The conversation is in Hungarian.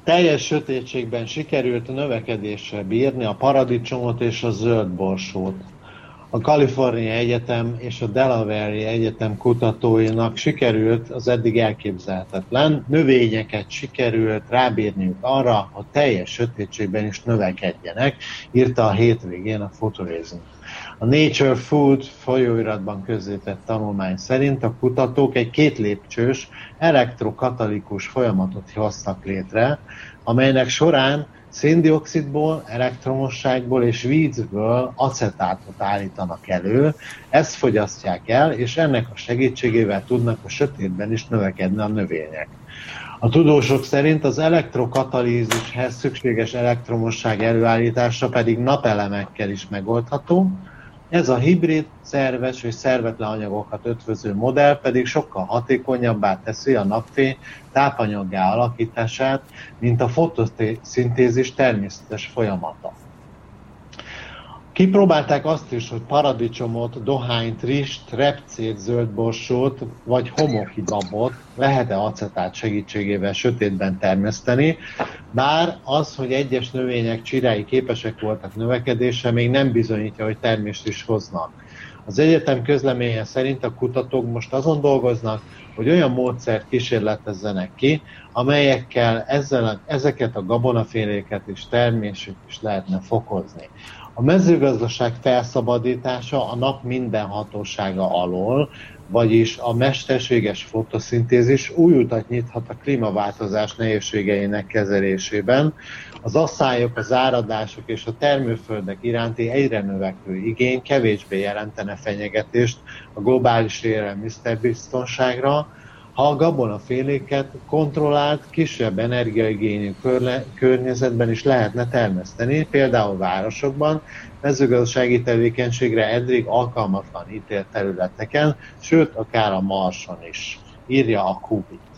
Teljes sötétségben sikerült növekedéssel bírni a paradicsomot és a zöldborsót. A Kaliforniai Egyetem és a Delaware-i Egyetem kutatóinak sikerült az eddig elképzelhetetlen, növényeket sikerült rábírniuk arra, hogy teljes sötétségben is növekedjenek, írta a hétvégén a Futurism. A Nature Food folyóiratban közzétett tanulmány szerint a kutatók egy 2 lépcsős elektrokatalikus folyamatot hoztak létre, amelynek során széndioxidból, elektromosságból és vízből acetátot állítanak elő, ezt fogyasztják el, és ennek a segítségével tudnak a sötétben is növekedni a növények. A tudósok szerint az elektrokatalízishez szükséges elektromosság előállítása pedig napelemekkel is megoldható. Ez a hibrid, szerves és szervetlen anyagokat ötvöző modell pedig sokkal hatékonyabbá teszi a napfény tápanyaggá alakítását, mint a fotoszintézis természetes folyamata. Kipróbálták azt is, hogy paradicsomot, dohányt, rist, repcét, zöldborsót vagy homokhibabot lehet-e acetát segítségével sötétben termeszteni, bár az, hogy egyes növények csirái képesek voltak növekedésre, még nem bizonyítja, hogy termést is hoznak. Az egyetem közleménye szerint a kutatók most azon dolgoznak, hogy olyan módszert kísérletezzenek ki, amelyekkel ezeket a gabonaféléket és termését is lehetne fokozni. A mezőgazdaság felszabadítása a nap minden hatósága alól, vagyis a mesterséges fotoszintézis új utat nyithat a klímaváltozás nehézségeinek kezelésében. Az asszályok, az áradások és a termőföldek iránti egyre növekvő igény kevésbé jelentene fenyegetést a globális élelmiszerbiztonságra, ha a gabonaféléket kontrollált, kisebb energiaigényű környezetben is lehetne termeszteni, például városokban, mezőgazdasági tevékenységre eddig alkalmatlan ítélt területeken, sőt, akár a Marson is, írja a Kubi.